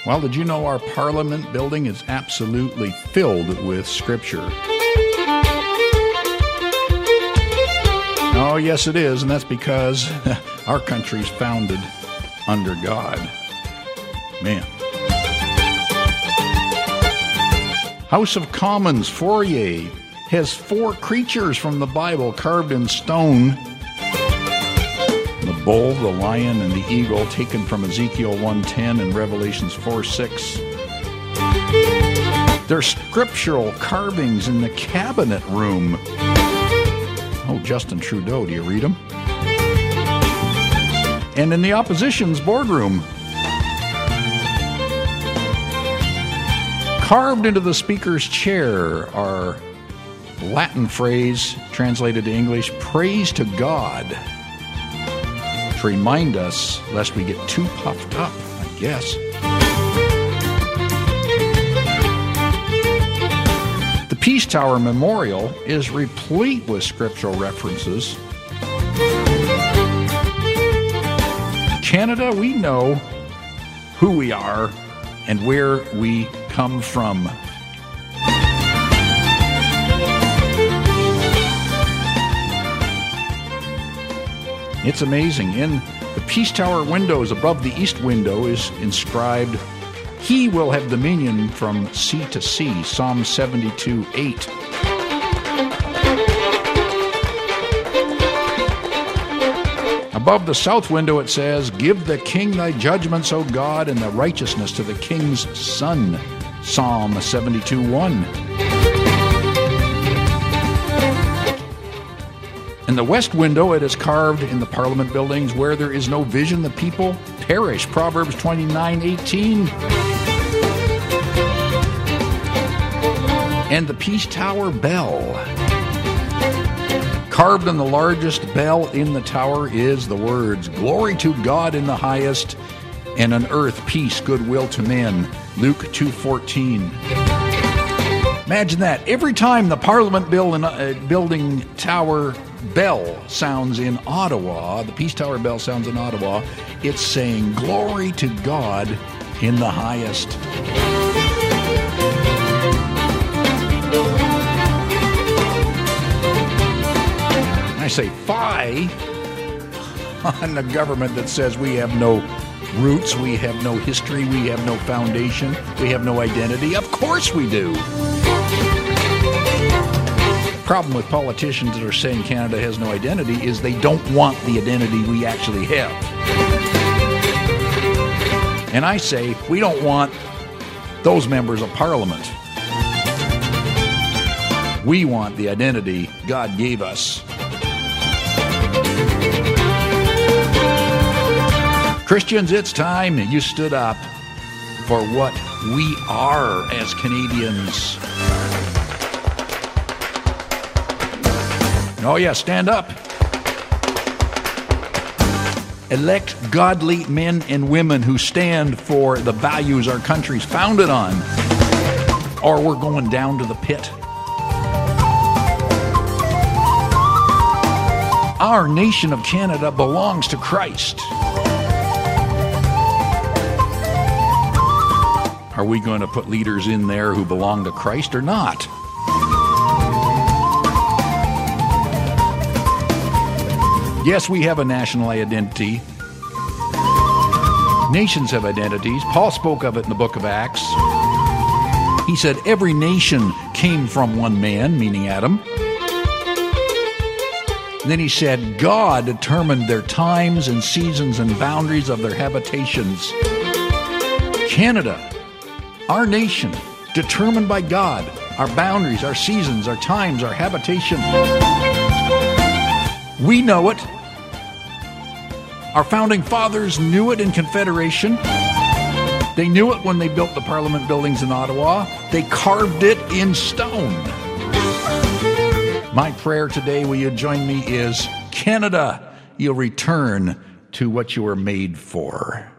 Well, did you know our Parliament building is absolutely filled with Scripture? Oh, yes, it is, and that's because our country's founded under God. Man. House of Commons foyer has 4 creatures from the Bible carved in stone. The bull, the lion, and the eagle taken from Ezekiel 1:10 and Revelations 4:6. There's scriptural carvings in the cabinet room. Oh, Justin Trudeau, do you read them? And in the opposition's boardroom. Carved into the speaker's chair are Latin phrase translated to English, praise to God, to remind us lest we get too puffed up, I guess. The Peace Tower Memorial is replete with scriptural references. Canada, we know who we are and where we come from. It's amazing. In the Peace Tower windows above the east window is inscribed, "He will have dominion from sea to sea," Psalm 72:8. Above the south window it says, "Give the king thy judgments, O God, and the righteousness to the king's son," Psalm 72:1. In the west window it is carved in the Parliament buildings, "Where there is no vision, the people perish," Proverbs 29:18. And the Peace Tower bell. Carved on the largest bell in the tower is the words, "Glory to God in the highest, and on earth peace, goodwill to men," Luke 2:14. Imagine that. Every time the Parliament building tower bell sounds in Ottawa, the Peace Tower bell sounds in Ottawa, it's saying, "Glory to God in the highest." I say fie on the government that says we have no roots, we have no history, we have no foundation, we have no identity. Of course we do. The problem with politicians that are saying Canada has no identity is they don't want the identity we actually have. And I say we don't want those members of Parliament. We want the identity God gave us. Christians, it's time you stood up for what we are as Canadians. Oh yeah, stand up. Elect godly men and women who stand for the values our country's founded on, or we're going down to the pit. Our nation of Canada belongs to Christ. Are we going to put leaders in there who belong to Christ or not? Yes, we have a national identity. Nations have identities. Paul spoke of it in the book of Acts. He said every nation came from one man, meaning Adam. And then he said God determined their times and seasons and boundaries of their habitations. Canada, our nation, determined by God, our boundaries, our seasons, our times, our habitation. We know it. Our founding fathers knew it in Confederation. They knew it when they built the Parliament buildings in Ottawa. They carved it in stone. My prayer today, will you join me, is Canada, you'll return to what you were made for.